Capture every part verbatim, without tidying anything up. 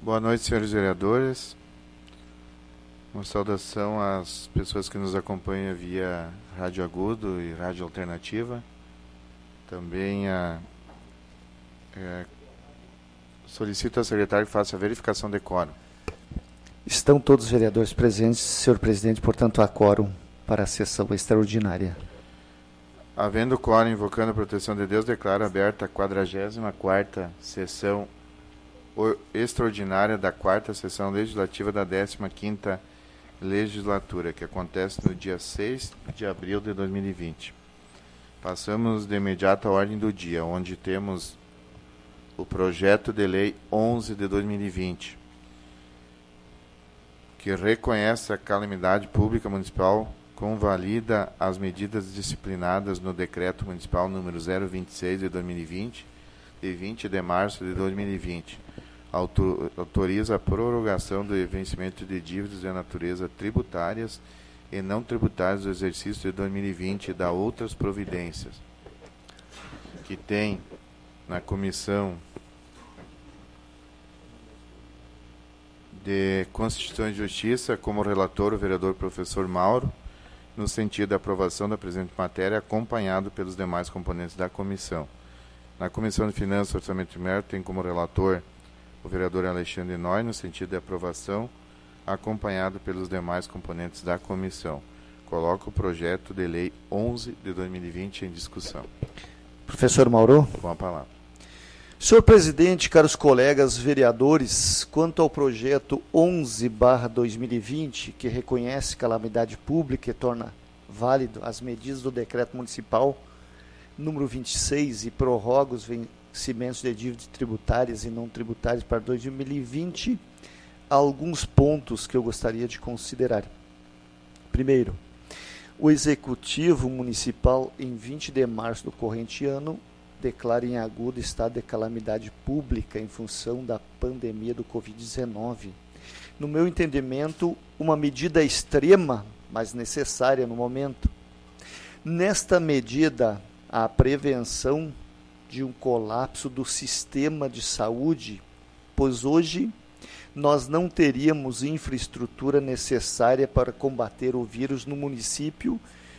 Boa noite, senhores vereadores. Uma saudação às pessoas que nos acompanham via Rádio Agudo e Rádio Alternativa. Também a, é, solicito ao secretário que faça a verificação de quórum. Estão todos os vereadores presentes, senhor presidente, portanto, há quórum para a sessão extraordinária. Havendo quórum, invocando a proteção de Deus, declaro aberta a quadragésima quarta sessão extraordinária da quarta sessão legislativa da décima quinta legislatura, que acontece no dia seis de abril de dois mil e vinte. Passamos de imediato à ordem do dia, onde temos o projeto de lei onze de dois mil e vinte, que reconhece a calamidade pública municipal, convalida as medidas disciplinadas no decreto municipal número zero vinte e seis de dois mil e vinte, de vinte de março de dois mil e vinte. Autoriza a prorrogação do vencimento de dívidas de natureza tributárias e não tributárias do exercício de dois mil e vinte e dá outras providências. Que tem na Comissão de Constituição e Justiça como relator o vereador professor Mauro, no sentido da aprovação da presente matéria, acompanhado pelos demais componentes da comissão. Na Comissão de Finanças e Orçamento e Mérito tem como relator o vereador Alexandre Noy, no sentido de aprovação, acompanhado pelos demais componentes da comissão. Coloco o projeto de lei onze de dois mil e vinte em discussão. Professor Mauro. Com a palavra. Senhor presidente, caros colegas vereadores, quanto ao projeto onze barra dois mil e vinte, que reconhece calamidade pública e torna válido as medidas do decreto municipal número vinte e seis e prorroga os vencimentos de dívidas tributárias e não tributárias para dois mil e vinte, há alguns pontos que eu gostaria de considerar. Primeiro, o Executivo Municipal, em vinte de março do corrente ano, declara em agudo estado de calamidade pública em função da pandemia do covid dezenove. No meu entendimento, uma medida extrema, mas necessária no momento. Nesta medida, a prevenção de um colapso do sistema de saúde, pois hoje nós não teríamos infraestrutura necessária para combater o vírus no município,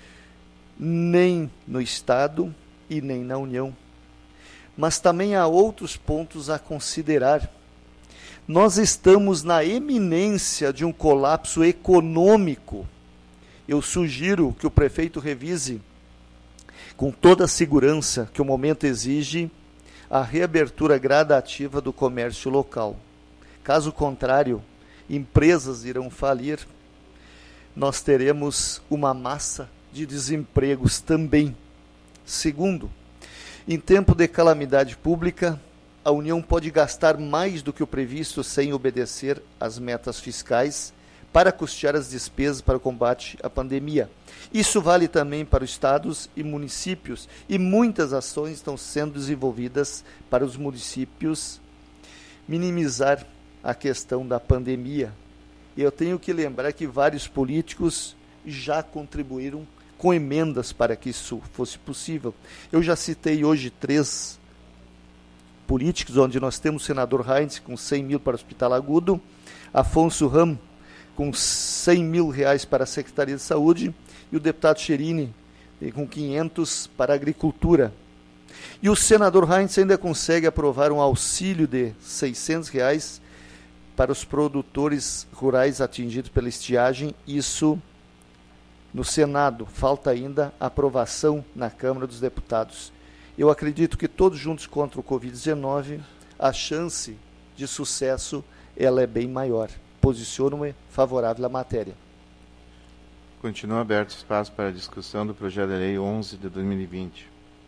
nem no Estado e nem na União. Mas também há outros pontos a considerar. Nós estamos na eminência de um colapso econômico. Eu sugiro que o prefeito revise com toda a segurança que o momento exige a reabertura gradativa do comércio local. Caso contrário, empresas irão falir, nós teremos uma massa de desempregos também. Segundo, em tempo de calamidade pública, a União pode gastar mais do que o previsto sem obedecer às metas fiscais para custear as despesas para o combate à pandemia. Isso vale também para os estados e municípios, e muitas ações estão sendo desenvolvidas para os municípios minimizar a questão da pandemia. E eu tenho que lembrar que vários políticos já contribuíram com emendas para que isso fosse possível. Eu já citei hoje três políticos, onde nós temos o senador Heinz com cem mil para o Hospital Agudo, Afonso Ram com cem mil reais para a Secretaria de Saúde e o deputado Cherini com quinhentos para a Agricultura. E o senador Heinz ainda consegue aprovar um auxílio de seiscentos reais para os produtores rurais atingidos pela estiagem, isso no Senado. Falta ainda a aprovação na Câmara dos Deputados. Eu acredito que todos juntos contra o covid dezenove, a chance de sucesso ela é bem maior. Posiciono-me favorável à matéria. Continua aberto o espaço para a discussão do projeto de lei onze de dois mil e vinte.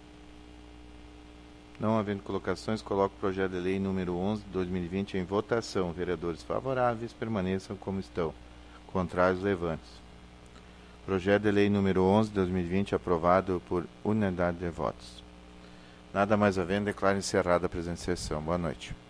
Não havendo colocações, coloco o projeto de lei número onze de dois mil e vinte em votação. Vereadores favoráveis permaneçam como estão. Contrários, levante-se. Projeto de lei número onze de dois mil e vinte aprovado por unanimidade de votos. Nada mais havendo, declaro encerrada a presente sessão. Boa noite.